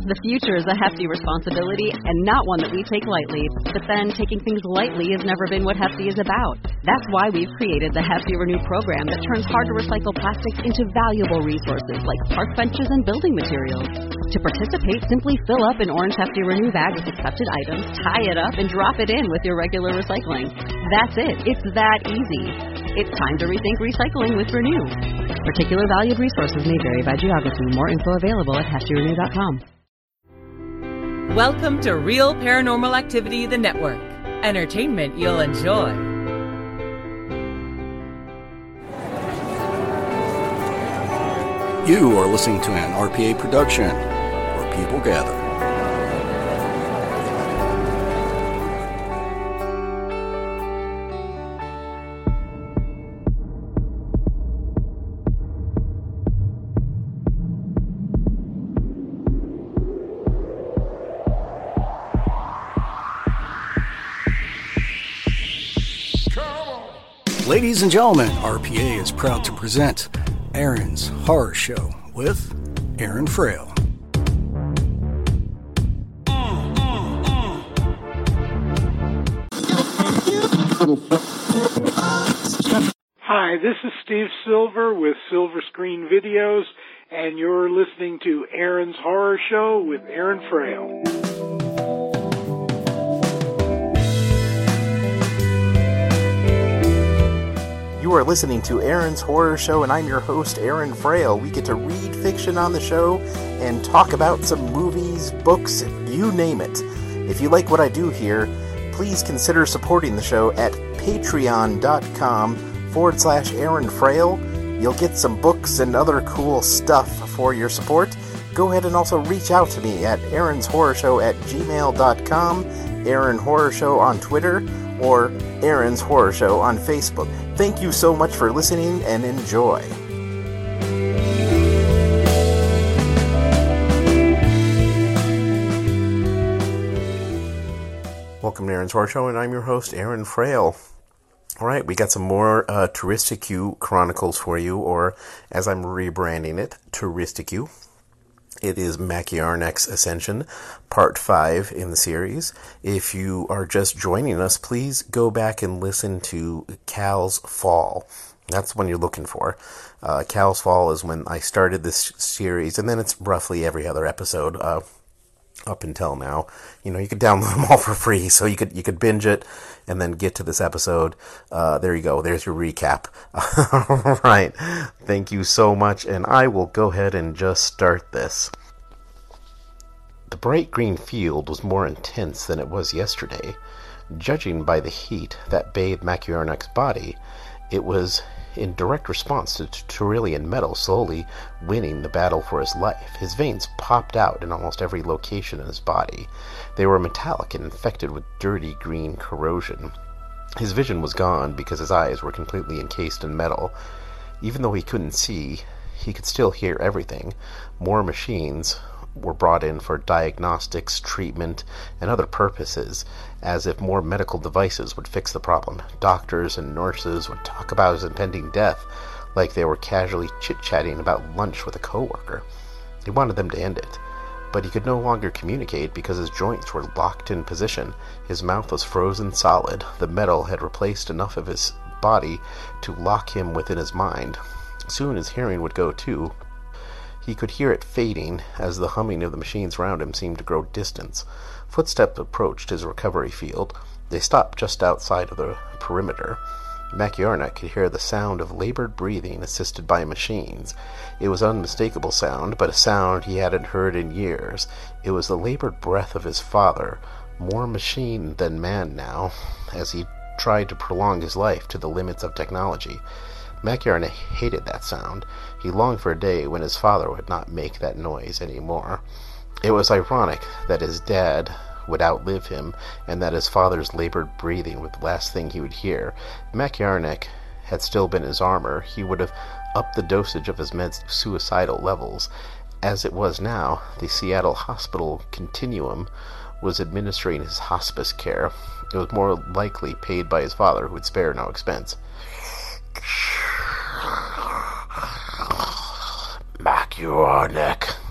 The future is a hefty responsibility and not one that we take lightly. But then, taking things lightly has never been what Hefty is about. That's why we've created the Hefty Renew program that turns hard-to-recycle plastics into valuable resources like park benches and building materials. To participate, simply fill up an orange Hefty Renew bag with accepted items, tie it up, and drop it in with your regular recycling. That's it. It's that easy. It's time to rethink recycling with Renew. Particular valued resources may vary by geography. More info available at heftyrenew.com. Welcome to Real Paranormal Activity, the network. Entertainment you'll enjoy. You are listening to an RPA production where people gather. Ladies and gentlemen, RPA is proud to present Aaron's Horror Show with Aaron Frail. Hi, this is Steve Silver with Silver Screen Videos, and you're listening to Aaron's Horror Show with Aaron Frail. You are listening to Aaron's Horror Show, and I'm your host, Aaron Frail. We get to read fiction on the show and talk about some movies, books, you name it. If you like what I do here, please consider supporting the show at patreon.com/Aaron Frail. You'll get some books and other cool stuff for your support. Go ahead and also reach out to me at aaronshorrorshow@gmail.com, Aaron Horror Show on Twitter, or Aaron's Horror Show on Facebook. Thank you so much for listening, and enjoy. Welcome to Aaron's Horror Show, and I'm your host, Aaron Frail. Alright, we got some more Touristicue Chronicles for you, or as I'm rebranding it, Touristicue. It is Maciarnak's Ascension, Part 5 in the series. If you are just joining us, please go back and listen to Cal's Fall. That's the one you're looking for. Cal's Fall is when I started this series, and then it's roughly every other episode up until now. You know, you could download them all for free, so you could binge it and then get to this episode. There you go. There's your recap. All right. Thank you so much, and I will go ahead and just start this. The bright green field was more intense than it was yesterday. Judging by the heat that bathed Maciarnak's body, it was in direct response to Turillian metal slowly winning the battle for his life. His veins popped out in almost every location in his body. They were metallic and infected with dirty green corrosion. His vision was gone because his eyes were completely encased in metal. Even though he couldn't see, he could still hear everything. More machines were brought in for diagnostics, treatment, and other purposes, as if more medical devices would fix the problem. Doctors and nurses would talk about his impending death like they were casually chit-chatting about lunch with a coworker. He wanted them to end it, but he could no longer communicate because his joints were locked in position. His mouth was frozen solid. The metal had replaced enough of his body to lock him within his mind. Soon his hearing would go too. He could hear it fading as the humming of the machines around him seemed to grow distant. Footsteps approached his recovery field. They stopped just outside of the perimeter. Maciarnak could hear the sound of labored breathing assisted by machines. It was an unmistakable sound, but a sound he hadn't heard in years. It was the labored breath of his father, more machine than man now, as he tried to prolong his life to the limits of technology. Maciarnak hated that sound. He longed for a day when his father would not make that noise anymore. It was ironic that his dad would outlive him, and that his father's labored breathing was the last thing he would hear. If Maciarnak had still been his armor, he would have upped the dosage of his meds to suicidal levels. As it was now, the Seattle Hospital Continuum was administering his hospice care. It was more likely paid by his father, who would spare no expense. Maciarnak,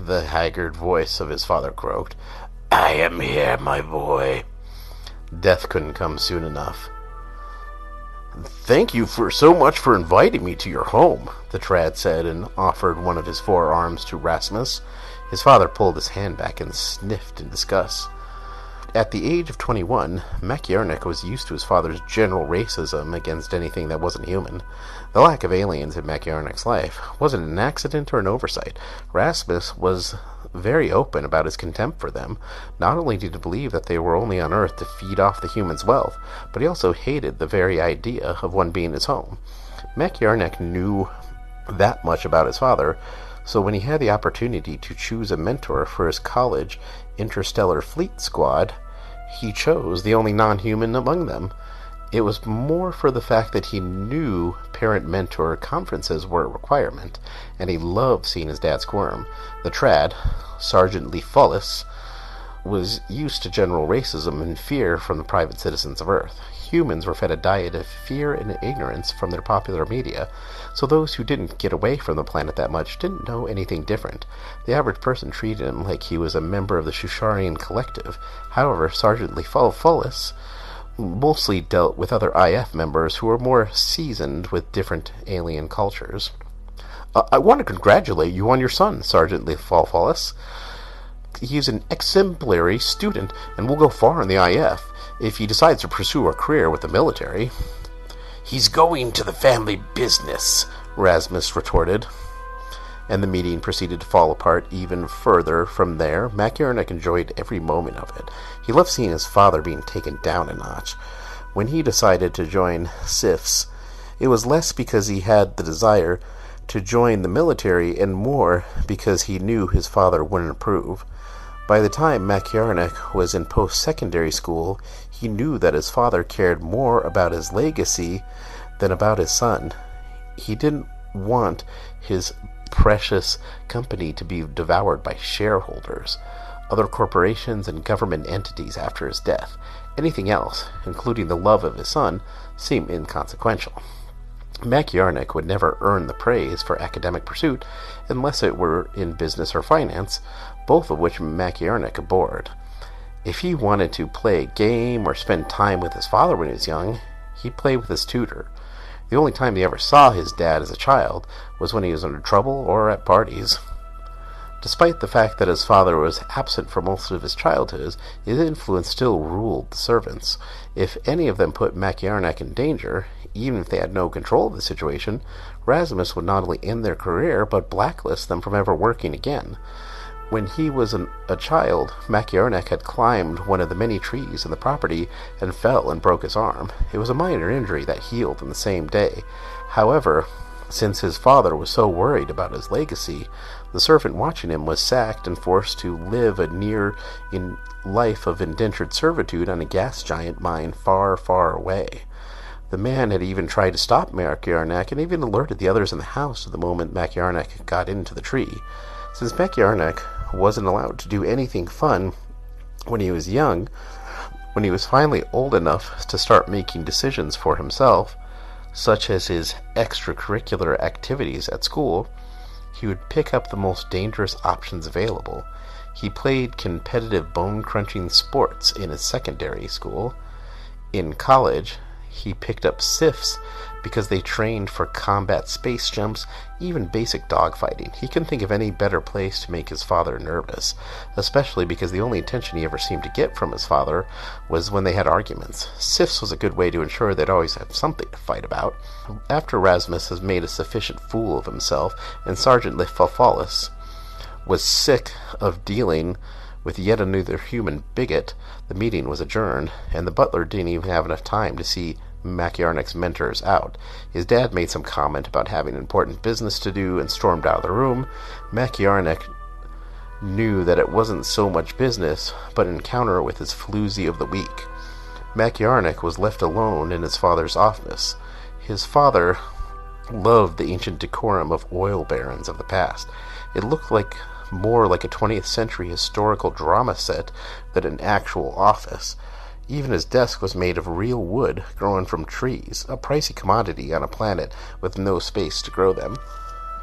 the haggard voice of his father croaked. "I am here, my boy." Death couldn't come soon enough. "Thank you so much for inviting me to your home," the trad said, and offered one of his forearms to Rasmus. His father pulled his hand back and sniffed in disgust. At the age of 21, Maciarnik was used to his father's general racism against anything that wasn't human. The lack of aliens in Maciarnik's life wasn't an accident or an oversight. Rasmus was very open about his contempt for them. Not only did he believe that they were only on Earth to feed off the humans' wealth, but he also hated the very idea of one being his home. Maciarnik knew that much about his father, so when he had the opportunity to choose a mentor for his college interstellar fleet squad, he chose the only non-human among them. It was more for the fact that he knew parent-mentor conferences were a requirement, and he loved seeing his dad squirm. The trad, Sergeant Lee Fullis, was used to general racism and fear from the private citizens of Earth. Humans were fed a diet of fear and ignorance from their popular media, so those who didn't get away from the planet that much didn't know anything different. The average person treated him like he was a member of the Shusharian collective. However, Sergeant Lee Fullis mostly dealt with other IF members who were more seasoned with different alien cultures. "I want to congratulate you on your son, Sergeant Lee Fullis. He's an exemplary student and will go far in the IF if he decides to pursue a career with the military." "He's going to the family business," Rasmus retorted. And the meeting proceeded to fall apart even further from there. Maciarnik enjoyed every moment of it. He loved seeing his father being taken down a notch. When he decided to join SIFs, it was less because he had the desire to join the military and more because he knew his father wouldn't approve. By the time Maciarnik was in post-secondary school, he knew that his father cared more about his legacy than about his son. He didn't want his precious company to be devoured by shareholders, other corporations, and government entities after his death. Anything else, including the love of his son, seemed inconsequential. Maciarnik would never earn the praise for academic pursuit unless it were in business or finance, both of which Maciarnik abhorred. If he wanted to play a game or spend time with his father when he was young, he played with his tutor. The only time he ever saw his dad as a child was when he was under trouble or at parties. Despite the fact that his father was absent for most of his childhood, his influence still ruled the servants. If any of them put Maciarnik in danger, even if they had no control of the situation, Rasmus would not only end their career, but blacklist them from ever working again. When he was a child, Maciarnik had climbed one of the many trees in the property and fell and broke his arm. It was a minor injury that healed in the same day. However, since his father was so worried about his legacy, the servant watching him was sacked and forced to live a life of indentured servitude on a gas giant mine far, far away. The man had even tried to stop Maciarnik and even alerted the others in the house the moment Maciarnik got into the tree. Since Maciarnik wasn't allowed to do anything fun when he was young, when he was finally old enough to start making decisions for himself, such as his extracurricular activities at school, he would pick up the most dangerous options available. He played competitive bone-crunching sports in his secondary school. In college, he picked up SIFs because they trained for combat space jumps, even basic dogfighting. He couldn't think of any better place to make his father nervous, especially because the only attention he ever seemed to get from his father was when they had arguments. SIFs was a good way to ensure they'd always have something to fight about. After Rasmus has made a sufficient fool of himself, and Sergeant Fullis was sick of dealing with yet another human bigot, the meeting was adjourned, and the butler didn't even have enough time to see Maciarnik's mentors out. His dad made some comment about having important business to do and stormed out of the room. Maciarnik knew that it wasn't so much business, but an encounter with his floozy of the week. Maciarnik was left alone in his father's office. His father loved the ancient decorum of oil barons of the past. It looked more like a 20th century historical drama set than an actual office. Even his desk was made of real wood grown from trees, a pricey commodity on a planet with no space to grow them.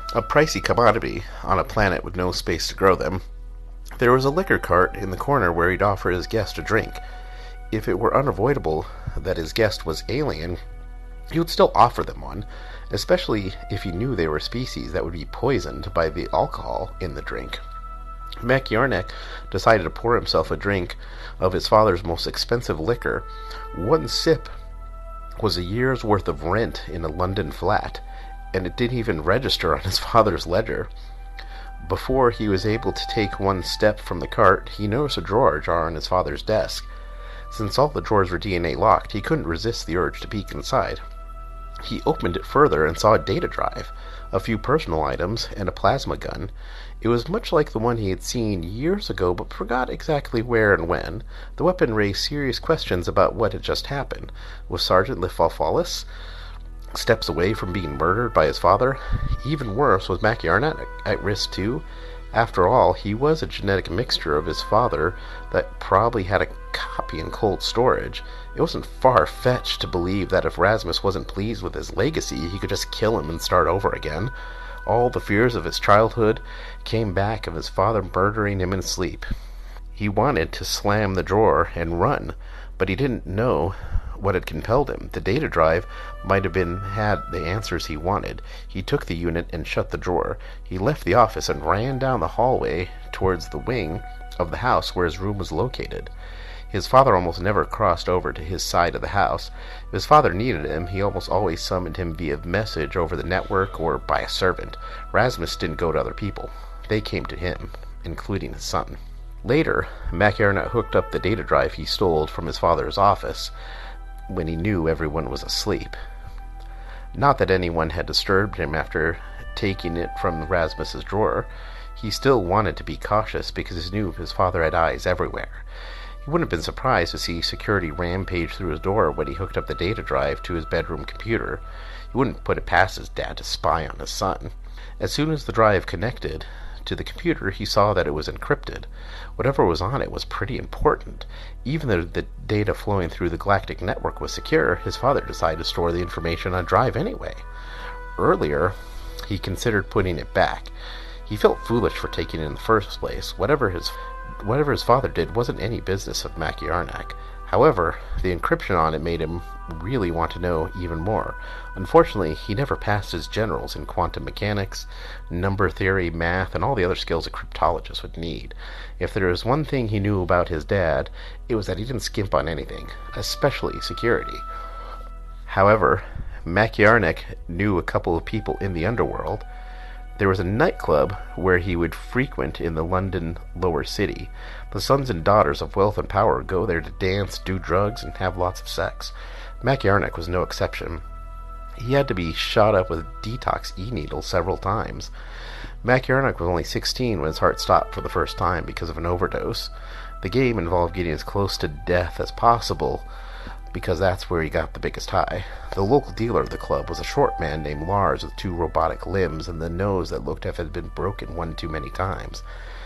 a pricey commodity on a planet with no space to grow them. There was a liquor cart in the corner where he'd offer his guest a drink. If it were unavoidable that his guest was alien, he would still offer them one, especially if he knew they were a species that would be poisoned by the alcohol in the drink. Mac Yarnak decided to pour himself a drink of his father's most expensive liquor. One sip was a year's worth of rent in a London flat, and it didn't even register on his father's ledger. Before he was able to take one step from the cart, he noticed a drawer ajar on his father's desk. Since all the drawers were DNA locked, he couldn't resist the urge to peek inside. He opened it further and saw a data drive, a few personal items, and a plasma gun. It was much like the one he had seen years ago, but forgot exactly where and when. The weapon raised serious questions about what had just happened. Was Sergeant Lifalfalis steps away from being murdered by his father? Even worse, was Mac Yarnak at risk too? After all, he was a genetic mixture of his father that probably had a copy in cold storage. It wasn't far-fetched to believe that if Rasmus wasn't pleased with his legacy, he could just kill him and start over again. All the fears of his childhood came back of his father murdering him in sleep. He wanted to slam the drawer and run, but he didn't know what had compelled him. The data drive might have had the answers he wanted. He took the unit and shut the drawer. He left the office and ran down the hallway towards the wing of the house where his room was located. His father almost never crossed over to his side of the house. If his father needed him, he almost always summoned him via message over the network or by a servant. Rasmus didn't go to other people. They came to him, including his son. Later, Mac Yarnak hooked up the data drive he stole from his father's office when he knew everyone was asleep. Not that anyone had disturbed him after taking it from Rasmus's drawer. He still wanted to be cautious because he knew his father had eyes everywhere. He wouldn't have been surprised to see security rampage through his door when he hooked up the data drive to his bedroom computer. He wouldn't put it past his dad to spy on his son. As soon as the drive connected to the computer, he saw that it was encrypted. Whatever was on it was pretty important. Even though the data flowing through the galactic network was secure, his father decided to store the information on drive anyway. Earlier, he considered putting it back. He felt foolish for taking it in the first place. Whatever his father did wasn't any business of Mac Yarnak. However, the encryption on it made him really want to know even more. Unfortunately, he never passed his generals in quantum mechanics, number theory, math, and all the other skills a cryptologist would need. If there was one thing he knew about his dad, it was that he didn't skimp on anything, especially security. However, Mac Yarnak knew a couple of people in the underworld. There was a nightclub where he would frequent in the London lower city. The sons and daughters of wealth and power go there to dance, do drugs, and have lots of sex. Mac Yarnak was no exception. He had to be shot up with detox e-needles several times. Mac Yarnak was only 16 when his heart stopped for the first time because of an overdose. The game involved getting as close to death as possible, because that's where he got the biggest high. The local dealer of the club was a short man named Lars with 2 robotic limbs and the nose that looked as if it had been broken one too many times.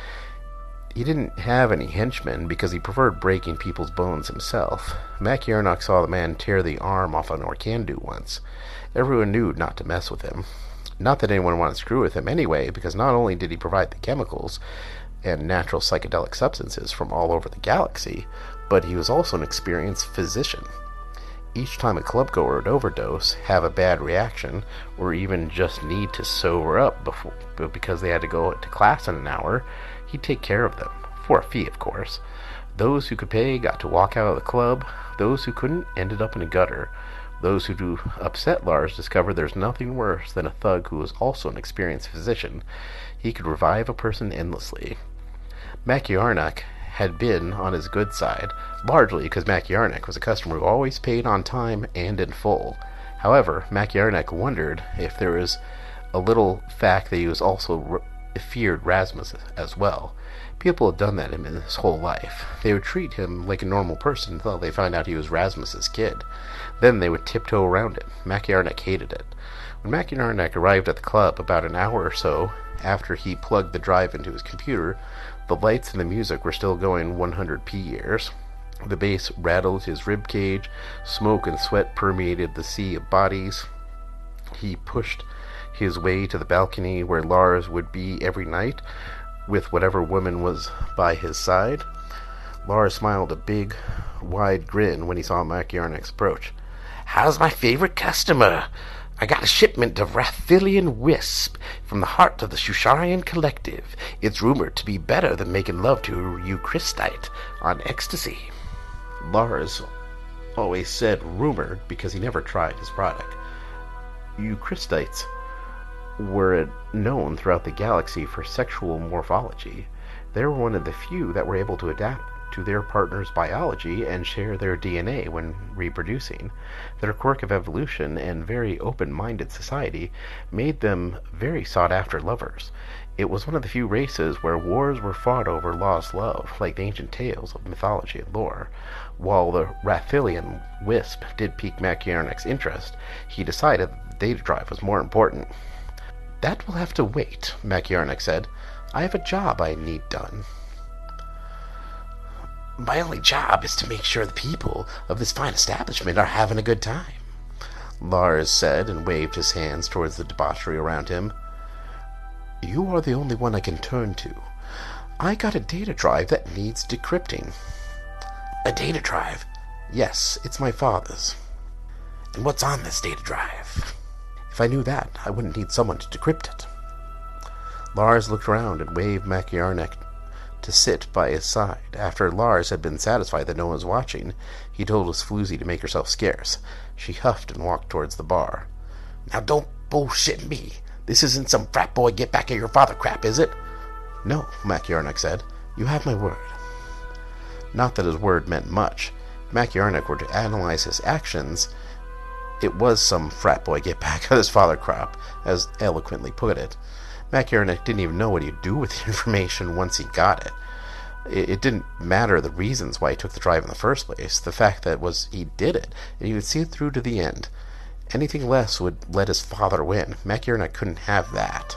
He didn't have any henchmen because he preferred breaking people's bones himself. Mac Yarnak saw the man tear the arm off an Orkandu once. Everyone knew not to mess with him. Not that anyone wanted to screw with him anyway, because not only did he provide the chemicals and natural psychedelic substances from all over the galaxy, but he was also an experienced physician. Each time a clubgoer would overdose, have a bad reaction, or even just need to sober up because they had to go to class in an hour, he'd take care of them, for a fee, of course. Those who could pay got to walk out of the club. Those who couldn't ended up in a gutter. Those who upset Lars discovered there's nothing worse than a thug who was also an experienced physician. He could revive a person endlessly. Mac Yarnak had been on his good side, largely because Mac Yarnak was a customer who always paid on time and in full. However, Mac Yarnak wondered if there was a little fact that he was also feared Rasmus as well. People had done that in his whole life. They would treat him like a normal person until they found out he was Rasmus's kid. Then they would tiptoe around him. Mac Yarnak hated it. When Mac Yarnak arrived at the club about an hour or so after he plugged the drive into his computer, the lights and the music were still going 100p years. The bass rattled his rib cage. Smoke and sweat permeated the sea of bodies. He pushed his way to the balcony where Lars would be every night, with whatever woman was by his side. Lars smiled a big, wide grin when he saw Mac Yarnax approach. "How's my favorite customer? I got a shipment of Rathvillian Wisp from the heart of the Shusharian Collective. It's rumored to be better than making love to Euchristite on ecstasy." Lars always said rumored because he never tried his product. Euchristites were known throughout the galaxy for sexual morphology. They were one of the few that were able to adapt to their partner's biology and share their DNA when reproducing. Their quirk of evolution and very open-minded society made them very sought-after lovers. It was one of the few races where wars were fought over lost love, like the ancient tales of mythology and lore. While the Rathvillian Wisp did pique Mac Yarnax's interest, he decided that the data drive was more important. "That will have to wait," Mac Yarnax said. "I have a job I need done." "My only job is to make sure the people of this fine establishment are having a good time," Lars said, and waved his hands towards the debauchery around him. "You are the only one I can turn to. I got a data drive that needs decrypting." "A data drive?" "Yes, it's my father's." "And what's on this data drive?" "If I knew that, I wouldn't need someone to decrypt it." Lars looked around and waved Mac Yarnax to sit by his side. After Lars had been satisfied that no one was watching, he told his floozy to make herself scarce. She huffed and walked towards the bar. "Now don't bullshit me. This isn't some frat boy get back at your father crap, is it?" "No," Mac Yarnax said. "You have my word." Not that his word meant much. If Mac Yarnax were to analyze his actions, it was some frat boy get back at his father crap, as eloquently put it. Mac Yarnax didn't even know what he'd do with the information once he got it. It didn't matter the reasons why he took the drive in the first place. The fact that was he did it, and he would see it through to the end. Anything less would let his father win. Mac Yarnax couldn't have that.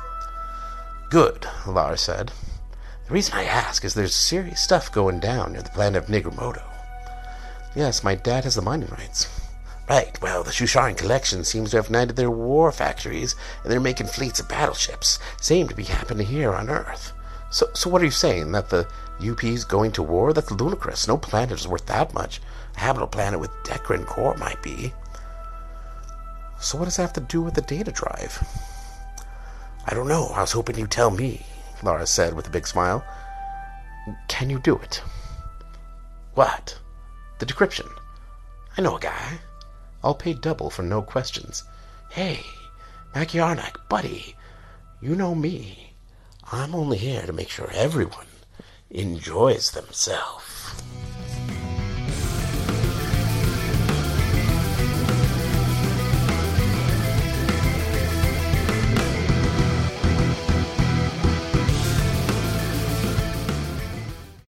"Good," Lars said. "The reason I ask is there's serious stuff going down near the planet of Nigromoto." "Yes, my dad has the mining rights." "Right, well, the Shusharian Collection seems to have ignited their war factories, and they're making fleets of battleships. Same to be happening here on Earth." So what are you saying, that the UP's going to war? That's ludicrous. No planet is worth that much. A habitable planet with Dekran core might be. "So what does that have to do with the data drive?" "I don't know. I was hoping you'd tell me," Lars said with a big smile. "Can you do it?" "What?" "The decryption. I know a guy. I'll pay double for no questions." "Hey, Mac Yarnax, buddy, you know me. I'm only here to make sure everyone enjoys themselves."